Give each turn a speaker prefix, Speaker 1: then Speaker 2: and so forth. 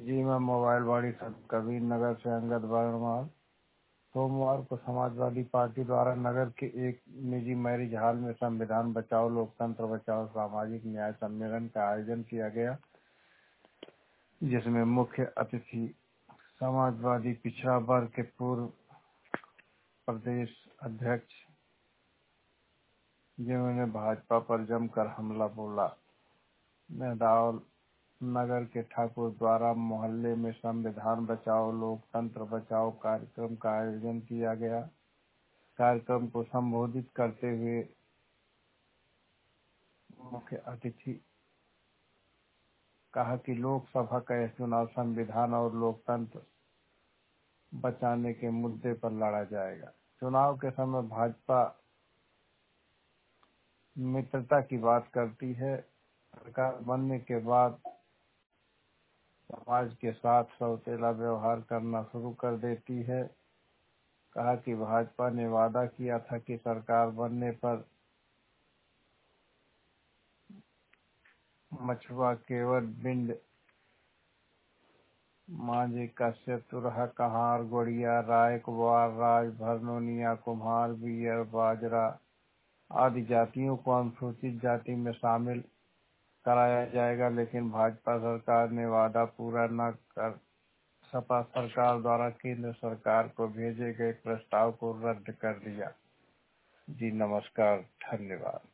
Speaker 1: जी, मैं मोबाइल वाड़ी कबीर नगर से अंगद वर्मा। सोमवार को समाजवादी पार्टी द्वारा नगर के एक निजी मैरिज हॉल में संविधान बचाओ लोकतंत्र बचाओ सामाजिक न्याय सम्मेलन का आयोजन किया गया, जिसमें मुख्य अतिथि समाजवादी पिछड़ा वर्ग के पूर्व प्रदेश अध्यक्ष, जिन्होंने भाजपा पर जमकर हमला बोला। मेहदावल नगर के ठाकुर द्वारा मोहल्ले में संविधान बचाओ लोकतंत्र बचाओ कार्यक्रम का आयोजन किया गया। कार्यक्रम को संबोधित करते हुए मुख्य अतिथि कहा कि लोकसभा का यह चुनाव संविधान और लोकतंत्र बचाने के मुद्दे पर लड़ा जाएगा। चुनाव के समय भाजपा मित्रता की बात करती है, सरकार बनने के बाद समाज के साथ सौतेला व्यवहार करना शुरू कर देती है। कहा कि भाजपा ने वादा किया था कि सरकार बनने पर मछुआ केवट बिंड मांझी कश्यप तुरहा कहार गोड़िया राय कुवार राज भरनोनिया कुम्हार बियर बाजरा आदि जातियों को अनुसूचित जाति में शामिल कराया जाएगा, लेकिन भाजपा सरकार ने वादा पूरा न कर सपा सरकार द्वारा केंद्र सरकार को भेजे गए प्रस्ताव को रद्द कर दिया। जी नमस्कार, धन्यवाद।